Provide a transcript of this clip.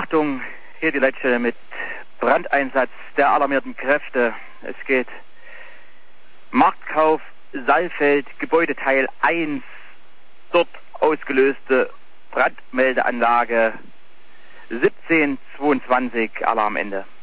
Achtung, hier die Leitstelle mit Brandeinsatz der alarmierten Kräfte. Es geht Marktkauf Saalfeld, Gebäudeteil 1, dort ausgelöste Brandmeldeanlage 1722, Alarmende.